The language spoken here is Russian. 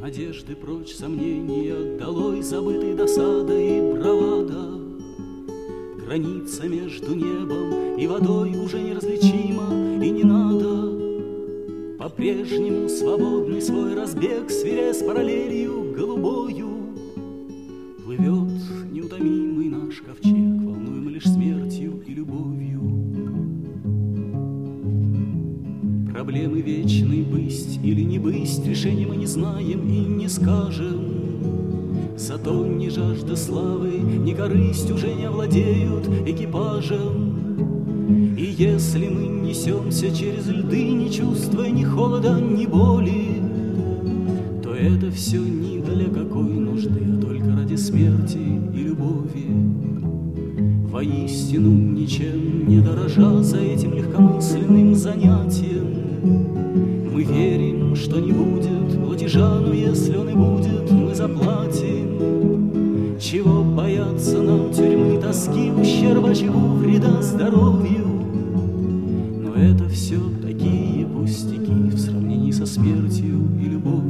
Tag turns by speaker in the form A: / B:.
A: Надежды прочь, сомнения долой, забытой досада и бравада. Граница между небом и водой уже неразличима, и не надо. По-прежнему свободный свой разбег, сверяя с параллелью голубою. Плывет неутомимый наш ковчег, волнуем лишь смертью и любовью. Проблемы вечной бысть или не бысть, решения мы не знаем и не скажем. Зато ни жажда славы, ни корысть уже не овладеют экипажем. И если мы несемся через льды, не чувствуя ни холода, ни боли, то это все не для какой нужды, а только ради смерти и любови. Воистину ничем не дорожа за этим легкомысленным занятием, мы верим, что не будет платежа, но если он и будет, мы заплатим. Чего бояться нам тюрьмы, тоски, ущерба, чего вреда здоровью? Но это все такие пустяки в сравнении со смертью и любовью.